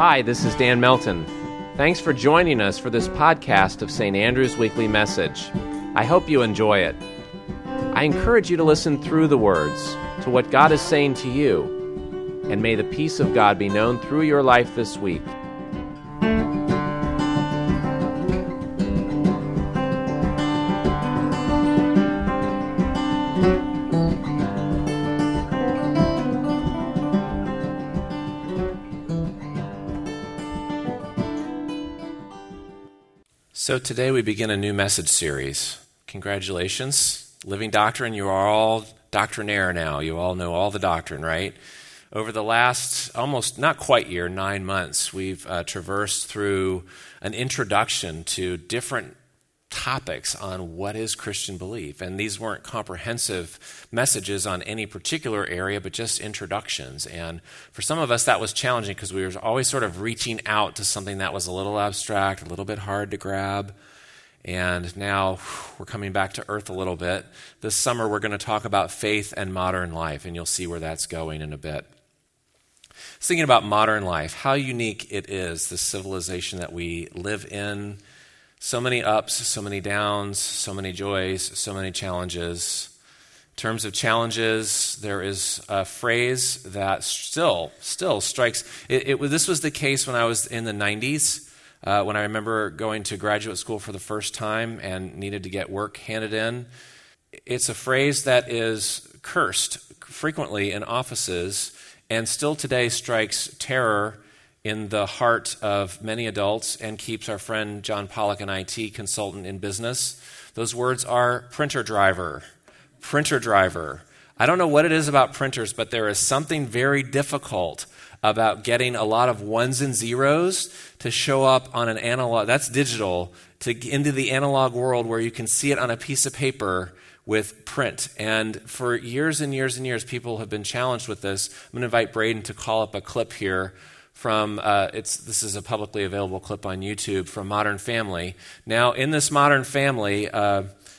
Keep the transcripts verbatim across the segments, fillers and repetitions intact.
Hi, this is Dan Melton. Thanks for joining us for this podcast of Saint Andrew's Weekly Message. I hope you enjoy it. I encourage you to listen through the words to what God is saying to you, and may the peace of God be known through your life this week. So today we begin a new message series. Congratulations. Living Doctrine, you are all doctrinaire now. You all know all the doctrine, right? Over the last almost, not quite year, nine months, we've uh, traversed through an introduction to different topics on what is Christian belief. And these weren't comprehensive messages on any particular area, but just introductions. And for some of us, that was challenging because we were always sort of reaching out to something that was a little abstract, a little bit hard to grab. And now we're coming back to earth a little bit. This summer, we're going to talk about faith and modern life, and you'll see where that's going in a bit. I was thinking about modern life, how unique it is, the civilization that we live in. So many ups, so many downs, so many joys, so many challenges. In terms of challenges, there is a phrase that still, still strikes. It, it, this was the case when I was in the nineties, uh, when I remember going to graduate school for the first time and needed to get work handed in. It's a phrase that is cursed frequently in offices and still today strikes terror in the heart of many adults and keeps our friend John Pollock, an I T consultant, in business. Those words are printer driver. Printer driver. I don't know what it is about printers, but there is something very difficult about getting a lot of ones and zeros to show up on an analog, that's digital, to into the analog world where you can see it on a piece of paper with print. And for years and years and years, people have been challenged with this. I'm going to invite Braden to call up a clip here from, uh, it's this is a publicly available clip on YouTube from Modern Family. Now, in this Modern Family, uh,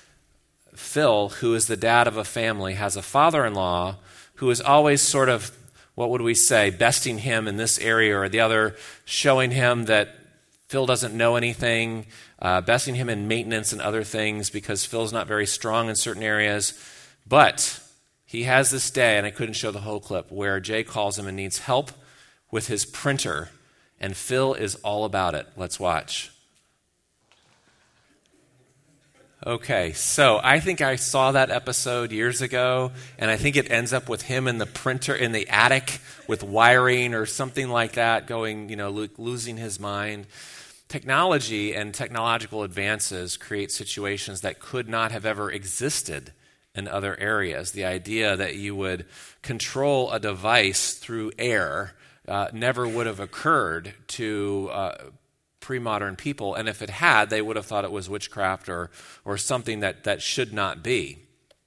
Phil, who is the dad of a family, has a father-in-law who is always sort of, what would we say, besting him in this area or the other, showing him that Phil doesn't know anything, uh, besting him in maintenance and other things because Phil's not very strong in certain areas. But he has this day, and I couldn't show the whole clip, where Jay calls him and needs help with his printer, and Phil is all about it. Let's watch. Okay, so I think I saw that episode years ago, and I think it ends up with him in the printer in the attic with wiring or something like that, going, you know, lo- losing his mind. Technology and technological advances create situations that could not have ever existed in other areas. The idea that you would control a device through air Uh, never would have occurred to uh, pre-modern people, and if it had, they would have thought it was witchcraft or or something that, that should not be.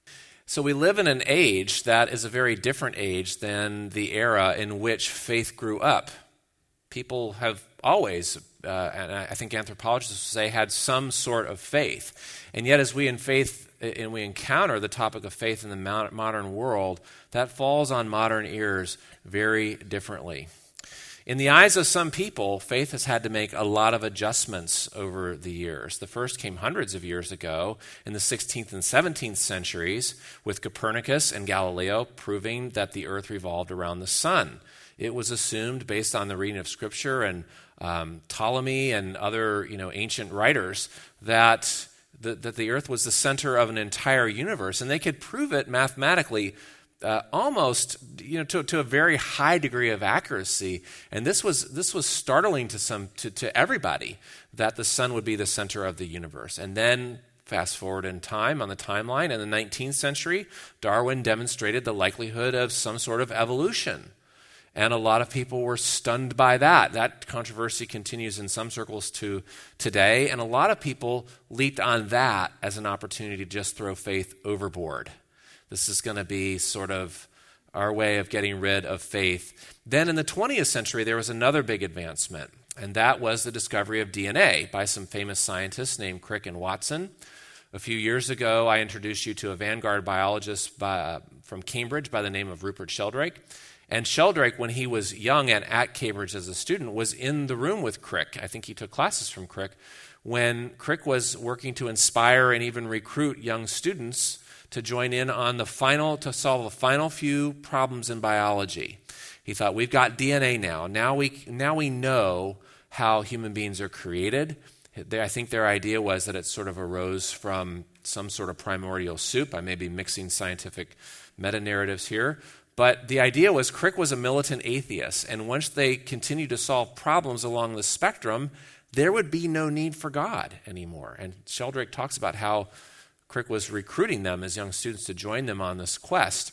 So we live in an age that is a very different age than the era in which faith grew up. People have always, uh, and I think anthropologists would say, had some sort of faith, and yet as we in faith and we encounter the topic of faith in the modern world, that falls on modern ears very differently. In the eyes of some people, faith has had to make a lot of adjustments over the years. The first came hundreds of years ago in the sixteenth and seventeenth centuries with Copernicus and Galileo proving that the earth revolved around the sun. It was assumed, based on the reading of Scripture and um, Ptolemy and other, you know, ancient writers, that the, that the earth was the center of an entire universe, and they could prove it mathematically uh, almost, you know, to, to a very high degree of accuracy. And this was this was startling to some to, to everybody, that the sun would be the center of the universe. And then fast forward in time on the timeline, in the nineteenth century, Darwin demonstrated the likelihood of some sort of evolution. And a lot of people were stunned by that. That controversy continues in some circles to today. And a lot of people leaped on that as an opportunity to just throw faith overboard. This is going to be sort of our way of getting rid of faith. Then in the twentieth century, there was another big advancement. And that was the discovery of D N A by some famous scientists named Crick and Watson. A few years ago, I introduced you to a vanguard biologist by, uh, from Cambridge by the name of Rupert Sheldrake. And Sheldrake, when he was young and at Cambridge as a student, was in the room with Crick. I think he took classes from Crick when Crick was working to inspire and even recruit young students to join in on the final, to solve the final few problems in biology. He thought, we've got D N A now. Now we, now we know how human beings are created. I think their idea was that it sort of arose from some sort of primordial soup. I may be mixing scientific meta-narratives here. But the idea was Crick was a militant atheist, and once they continued to solve problems along the spectrum, there would be no need for God anymore. And Sheldrake talks about how Crick was recruiting them as young students to join them on this quest.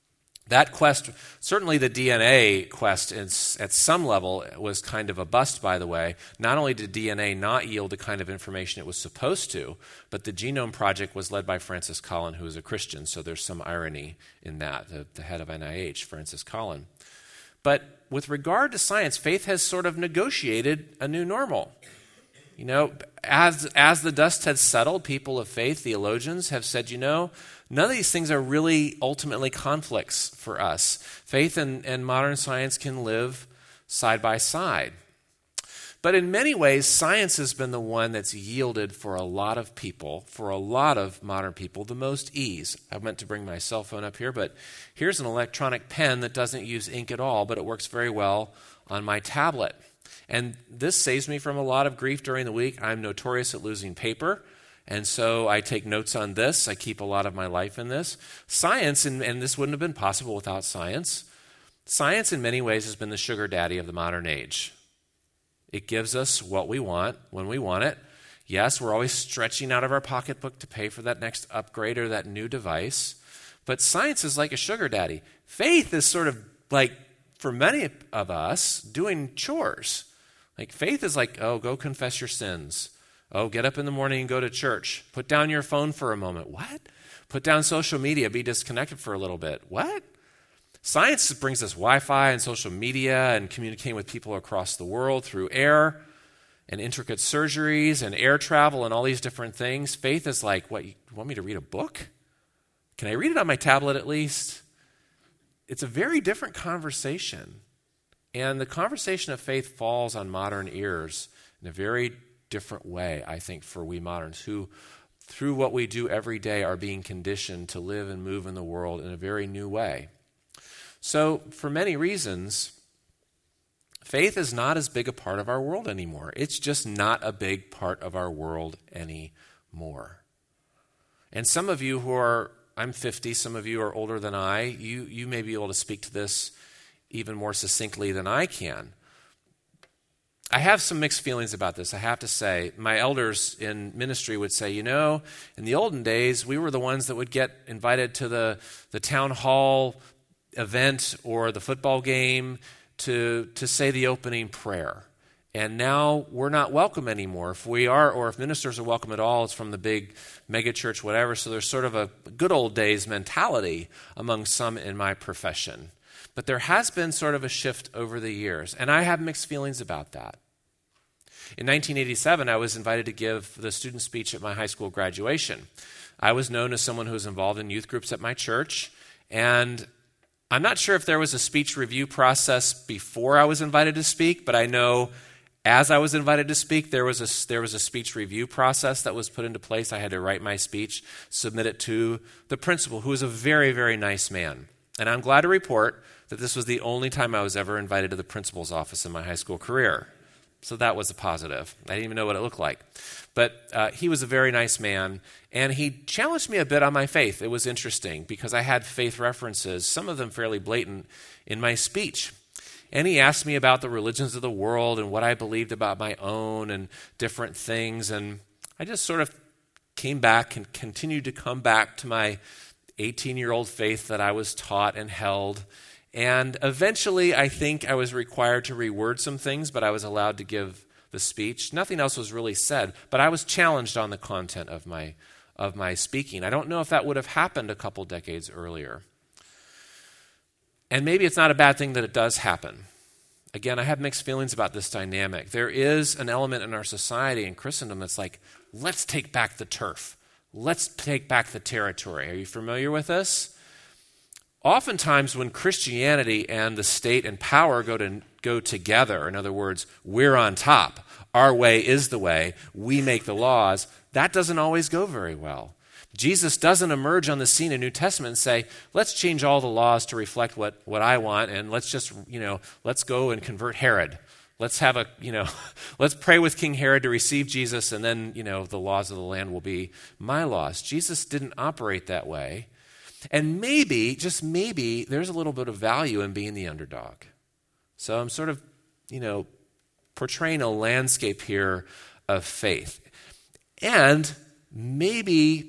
That quest, certainly the D N A quest is, at some level was kind of a bust, by the way. Not only did D N A not yield the kind of information it was supposed to, but the Genome Project was led by Francis Collin, who is a Christian, so there's some irony in that, the, the head of N I H, Francis Collin. But with regard to science, faith has sort of negotiated a new normal. You know, as, as the dust has settled, people of faith, theologians, have said, you know, none of these things are really ultimately conflicts for us. Faith and, and modern science can live side by side. But in many ways, science has been the one that's yielded for a lot of people, for a lot of modern people, the most ease. I meant to bring my cell phone up here, but here's an electronic pen that doesn't use ink at all, but it works very well on my tablet. And this saves me from a lot of grief during the week. I'm notorious at losing paper. And so I take notes on this. I keep a lot of my life in this. Science, and, and this wouldn't have been possible without science, science in many ways has been the sugar daddy of the modern age. It gives us what we want when we want it. Yes, we're always stretching out of our pocketbook to pay for that next upgrade or that new device. But science is like a sugar daddy. Faith is sort of like, for many of us, doing chores. Like faith is like, oh, go confess your sins. Oh, get up in the morning and go to church. Put down your phone for a moment. What? Put down social media, be disconnected for a little bit. What? Science brings us Wi-Fi and social media and communicating with people across the world through air and intricate surgeries and air travel and all these different things. Faith is like, what, you want me to read a book? Can I read it on my tablet at least? It's a very different conversation. And the conversation of faith falls on modern ears in a very different way, I think, for we moderns who, through what we do every day, are being conditioned to live and move in the world in a very new way. So, for many reasons, faith is not as big a part of our world anymore. It's just not a big part of our world anymore. And some of you who are, I'm fifty, some of you are older than I, you, you may be able to speak to this even more succinctly than I can. I have some mixed feelings about this, I have to say. My elders in ministry would say, you know, in the olden days, we were the ones that would get invited to the, the town hall event or the football game to, to say the opening prayer. And now we're not welcome anymore. If we are, or if ministers are welcome at all, it's from the big mega church, whatever. So there's sort of a good old days mentality among some in my profession. But there has been sort of a shift over the years, and I have mixed feelings about that. In nineteen eighty-seven, I was invited to give the student speech at my high school graduation. I was known as someone who was involved in youth groups at my church, and I'm not sure if there was a speech review process before I was invited to speak, but I know as I was invited to speak, there was a, there was a speech review process that was put into place. I had to write my speech, submit it to the principal, who was a very, very nice man. And I'm glad to report that this was the only time I was ever invited to the principal's office in my high school career. So that was a positive. I didn't even know what it looked like. But uh, he was a very nice man, and he challenged me a bit on my faith. It was interesting because I had faith references, some of them fairly blatant, in my speech. And he asked me about the religions of the world and what I believed about my own and different things. And I just sort of came back and continued to come back to my eighteen-year-old faith that I was taught and held. And eventually, I think I was required to reword some things, but I was allowed to give the speech. Nothing else was really said, but I was challenged on the content of my of my speaking. I don't know if that would have happened a couple decades earlier. And maybe it's not a bad thing that it does happen. Again, I have mixed feelings about this dynamic. There is an element in our society in Christendom that's like, let's take back the turf. Let's take back the territory. Are you familiar with this? oftentimes when Christianity and the state and power go to go together, in other words, we're on top, our way is the way, we make the laws, that doesn't always go very well. Jesus doesn't emerge on the scene in New Testament and say, let's change all the laws to reflect what, what I want, and let's just, you know, let's go and convert Herod. Let's have a, you know, let's pray with King Herod to receive Jesus, and then, you know, the laws of the land will be my laws. Jesus didn't operate that way. And maybe, just maybe, there's a little bit of value in being the underdog. So I'm sort of, you know, portraying a landscape here of faith. And maybe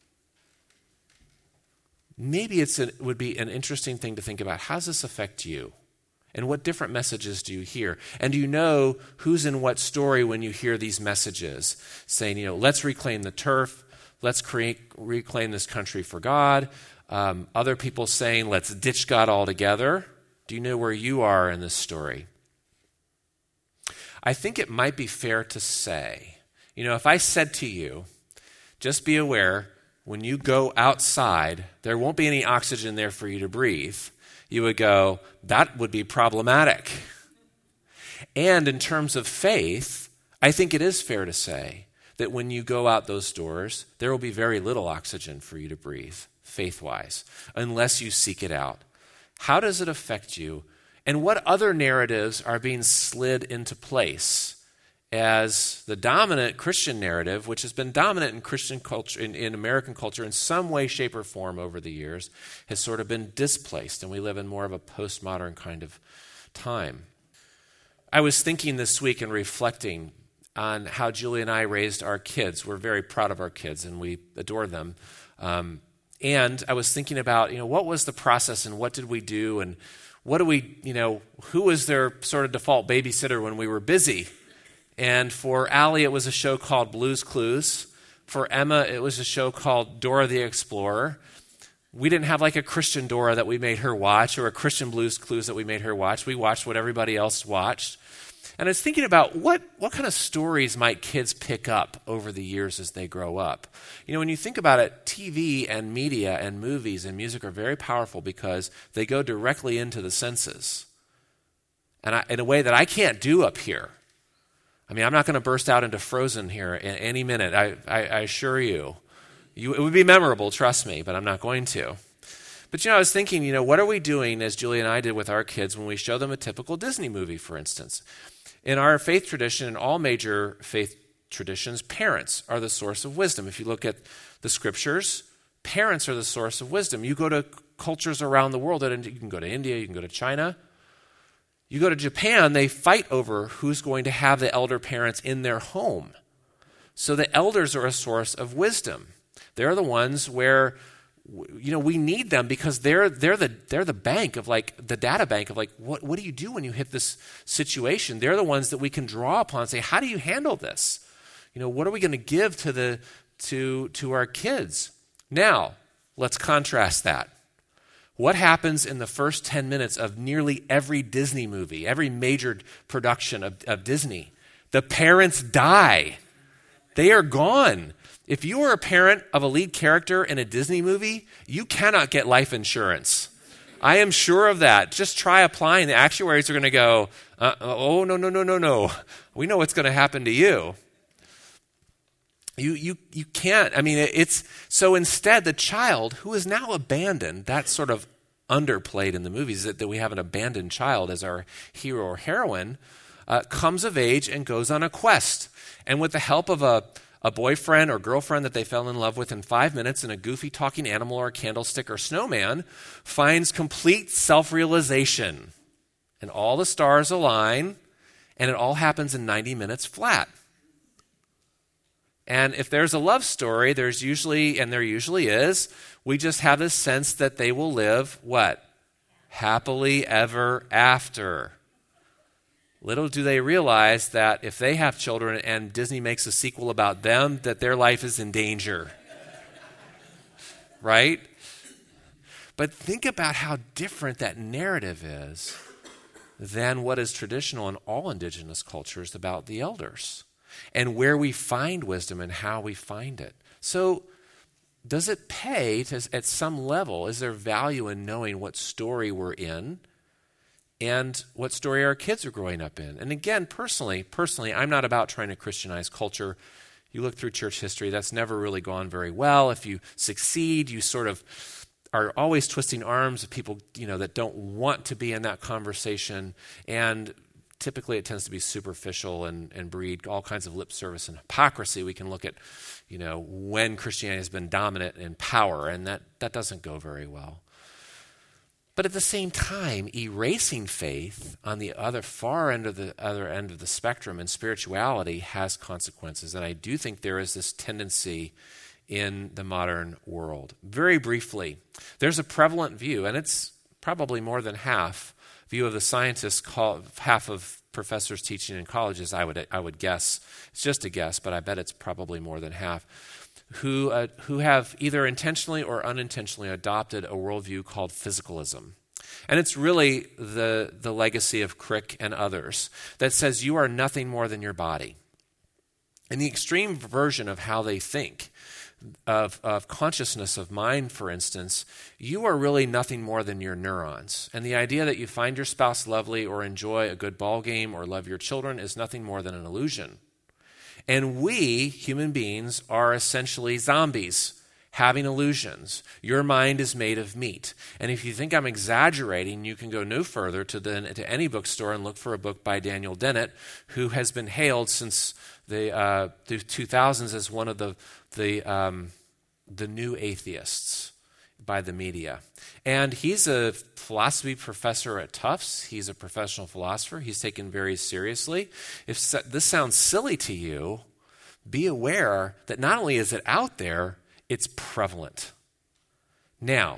Maybe it's a, would be an interesting thing to think about. How does this affect you? And what different messages do you hear? And do you know who's in what story when you hear these messages? Saying, you know, let's reclaim the turf. Let's create, reclaim this country for God. Um, other people saying, let's ditch God altogether. Do you know where you are in this story? I think it might be fair to say, you know, if I said to you, just be aware, when you go outside, there won't be any oxygen there for you to breathe. You would go, that would be problematic. And in terms of faith, I think it is fair to say that when you go out those doors, there will be very little oxygen for you to breathe, faith-wise, unless you seek it out. How does it affect you? And what other narratives are being slid into place as the dominant Christian narrative, which has been dominant in Christian culture, in, in American culture in some way, shape, or form over the years, has sort of been displaced, and we live in more of a postmodern kind of time. I was thinking this week and reflecting on how Julie and I raised our kids. We're very proud of our kids, and we adore them. Um, and I was thinking about, you know, what was the process, and what did we do, and what do we, you know, who was their sort of default babysitter when we were busy? And for Allie, it was a show called Blue's Clues. For Emma, it was a show called Dora the Explorer. We didn't have like a Christian Dora that we made her watch or a Christian Blue's Clues that we made her watch. We watched what everybody else watched. And I was thinking about what, what kind of stories might kids pick up over the years as they grow up. You know, when you think about it, T V and media and movies and music are very powerful because they go directly into the senses. And I, in a way that I can't do up here. I mean, I'm not going to burst out into Frozen here in any minute, I, I, I assure you. you. It would be memorable, trust me, but I'm not going to. But, you know, I was thinking, you know, what are we doing, as Julie and I did with our kids, when we show them a typical Disney movie, for instance? In our faith tradition, in all major faith traditions, parents are the source of wisdom. If you look at the scriptures, parents are the source of wisdom. You go to cultures around the world, and you can go to India, you can go to China. You go to Japan, they fight over who's going to have the elder parents in their home. So the elders are a source of wisdom. They're the ones where, you know, we need them because they're they're the they're the bank of like the data bank of like what what do you do when you hit this situation? They're the ones that we can draw upon and say, how do you handle this? You know, what are we going to give to the to to our kids? Now, let's contrast that. What happens in the first ten minutes of nearly every Disney movie, every major production of, of Disney? The parents die. They are gone. If you are a parent of a lead character in a Disney movie, you cannot get life insurance. I am sure of that. Just try applying. The actuaries are going to go, uh, oh, no, no, no, no, no. We know what's going to happen to you. You you you can't. I mean, it's so instead the child who is now abandoned, that's sort of underplayed in the movies, that, that we have an abandoned child as our hero or heroine, uh, comes of age and goes on a quest. And with the help of a, a boyfriend or girlfriend that they fell in love with in five minutes and a goofy talking animal or a candlestick or snowman, finds complete self-realization. And all the stars align, and it all happens in ninety minutes flat. And if there's a love story, there's usually, and there usually is, we just have this sense that they will live, what? Happily ever after. Little do they realize that if they have children and Disney makes a sequel about them, that their life is in danger. Right? But think about how different that narrative is than what is traditional in all indigenous cultures about the elders. And where we find wisdom and how we find it. So does it pay to, at some level, is there value in knowing what story we're in and what story our kids are growing up in? And again, personally, personally, I'm not about trying to Christianize culture. You look through church history, that's never really gone very well. If you succeed, you sort of are always twisting arms of people, you know, that don't want to be in that conversation. And typically it tends to be superficial and, and breed all kinds of lip service and hypocrisy. We can look at, you know, when Christianity has been dominant in power, and that, that doesn't go very well. But at the same time, erasing faith on the other far end of the other end of the spectrum in spirituality has consequences. And I do think there is this tendency in the modern world. Very briefly, there's a prevalent view, and it's probably more than half view of the scientists, call, half of professors teaching in colleges, I would I would guess. It's just a guess, but I bet it's probably more than half, who uh, who have either intentionally or unintentionally adopted a worldview called physicalism. And it's really the, the legacy of Crick and others that says you are nothing more than your body. And the extreme version of how they think, Of, of consciousness of mind, for instance, you are really nothing more than your neurons. And the idea that you find your spouse lovely or enjoy a good ball game or love your children is nothing more than an illusion. And we, human beings, are essentially zombies, having illusions. Your mind is made of meat. And if you think I'm exaggerating, you can go no further to, the, to any bookstore and look for a book by Daniel Dennett, who has been hailed since the, uh, the two thousands as one of the the um, the new atheists by the media. And he's a philosophy professor at Tufts. He's a professional philosopher. He's taken very seriously. If so, this sounds silly to you, be aware that not only is it out there, it's prevalent. Now,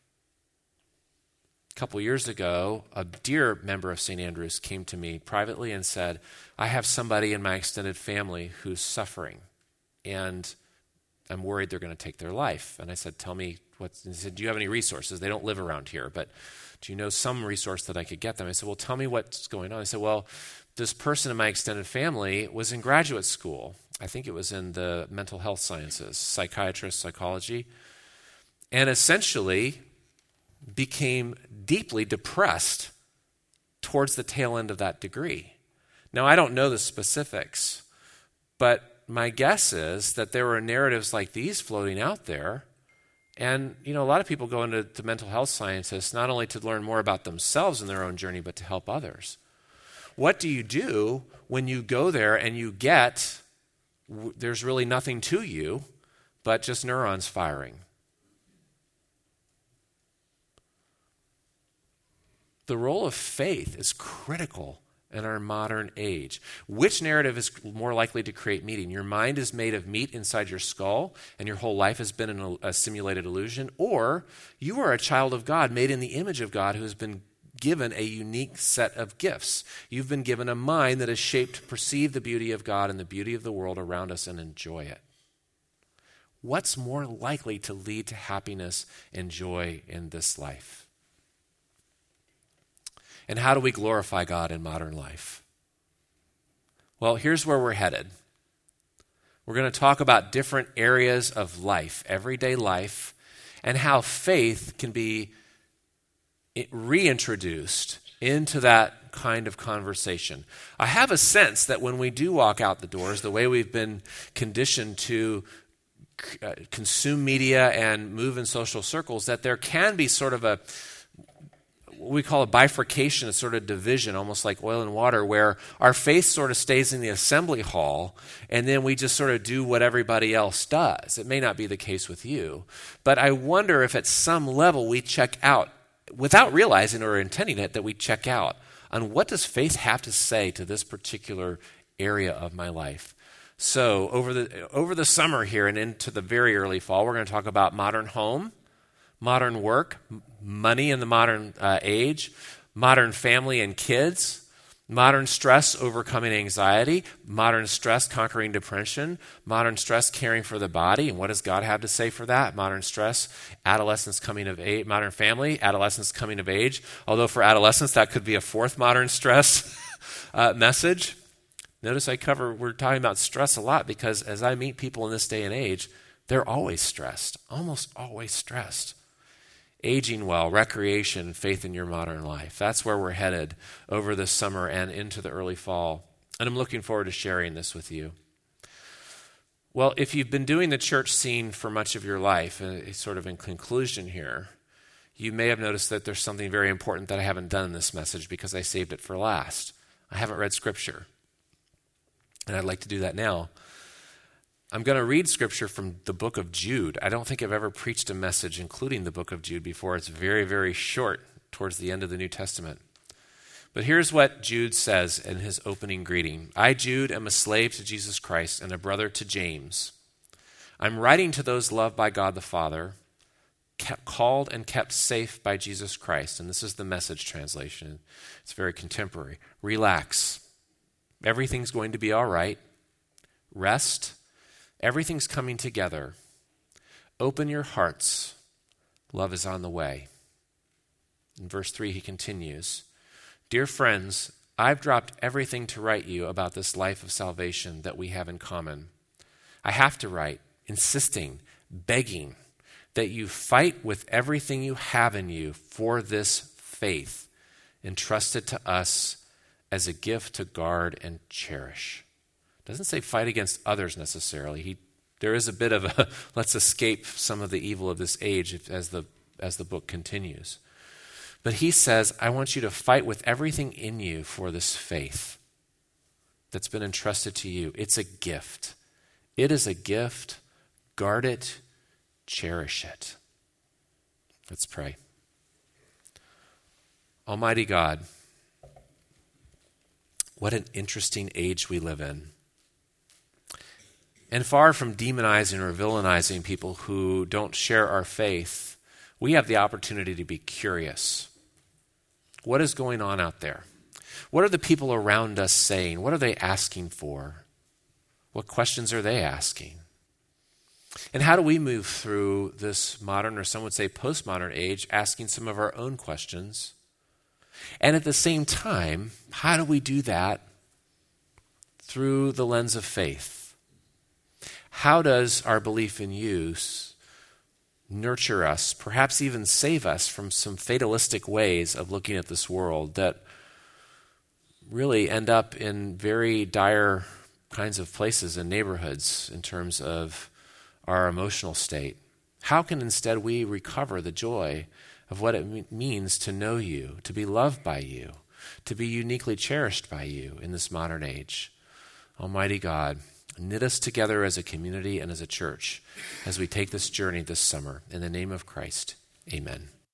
a couple years ago, a dear member of Saint Andrews came to me privately and said, I have somebody in my extended family who's suffering, and I'm worried they're going to take their life. And I said, tell me, what, he said, do you have any resources? They don't live around here, but do you know some resource that I could get them? I said, well, tell me what's going on. I said, well, this person in my extended family was in graduate school. I think it was in the mental health sciences, psychiatrist, psychology, and essentially became deeply depressed towards the tail end of that degree. Now, I don't know the specifics, but my guess is that there were narratives like these floating out there. And, you know, a lot of people go into to mental health scientists not only to learn more about themselves in their own journey, but to help others. What do you do when you go there and you get, w- there's really nothing to you but just neurons firing? The role of faith is critical in our modern age. Which narrative is more likely to create meaning? Your mind is made of meat inside your skull, and your whole life has been an, a simulated illusion, or you are a child of God, made in the image of God, who has been given a unique set of gifts. You've been given a mind that is shaped to perceive the beauty of God and the beauty of the world around us and enjoy it. What's more likely to lead to happiness and joy in this life? And how do we glorify God in modern life? Well, here's where we're headed. We're going to talk about different areas of life, everyday life, and how faith can be reintroduced into that kind of conversation. I have a sense that when we do walk out the doors, the way we've been conditioned to uh, consume media and move in social circles, that there can be sort of a what we call a bifurcation, a sort of division, almost like oil and water, where our faith sort of stays in the assembly hall, and then we just sort of do what everybody else does. It may not be the case with you, but I wonder if at some level we check out, without realizing or intending it, that we check out on what does faith have to say to this particular area of my life. So over the over the summer here and into the very early fall, we're going to talk about modern home, modern work, money in the modern uh, age, modern family and kids, modern stress overcoming anxiety, modern stress conquering depression, modern stress caring for the body, and what does God have to say for that? Modern stress, adolescence coming of age, modern family, adolescence coming of age, although for adolescents that could be a fourth modern stress uh, message. Notice I cover, we're talking about stress a lot because as I meet people in this day and age, They're always stressed, almost always stressed. Aging well, recreation, faith in your modern life. That's where we're headed over this summer and into the early fall. And I'm looking forward to sharing this with you. Well, if you've been doing the church scene for much of your life, uh, sort of in conclusion here, you may have noticed that there's something very important that I haven't done in this message because I saved it for last. I haven't read Scripture. And I'd like to do that now. I'm going to read Scripture from the book of Jude. I don't think I've ever preached a message including the book of Jude before. It's very, very short towards the end of the New Testament. But here's what Jude says in his opening greeting. I, Jude, am a slave to Jesus Christ and a brother to James. I'm writing to those loved by God the Father, kept, called and kept safe by Jesus Christ. And this is the Message translation. It's very contemporary. Relax. Everything's going to be all right. Rest. Everything's coming together. Open your hearts. Love is on the way. In verse three, he continues, Dear friends, I've dropped everything to write you about this life of salvation that we have in common. I have to write, insisting, begging, that you fight with everything you have in you for this faith, entrusted to us as a gift to guard and cherish. It doesn't say fight against others necessarily. He, there is a bit of a let's escape some of the evil of this age as the as the book continues. But he says, I want you to fight with everything in you for this faith that's been entrusted to you. It's a gift. It is a gift. Guard it. Cherish it. Let's pray. Almighty God, what an interesting age we live in. And far from demonizing or villainizing people who don't share our faith, we have the opportunity to be curious. What is going on out there? What are the people around us saying? What are they asking for? What questions are they asking? And how do we move through this modern, or some would say postmodern age, asking some of our own questions? And at the same time, how do we do that through the lens of faith? How does our belief in you nurture us, perhaps even save us from some fatalistic ways of looking at this world that really end up in very dire kinds of places and neighborhoods in terms of our emotional state? How can instead we recover the joy of what it means to know you, to be loved by you, to be uniquely cherished by you in this modern age? Almighty God, knit us together as a community and as a church as we take this journey this summer. In the name of Christ, amen.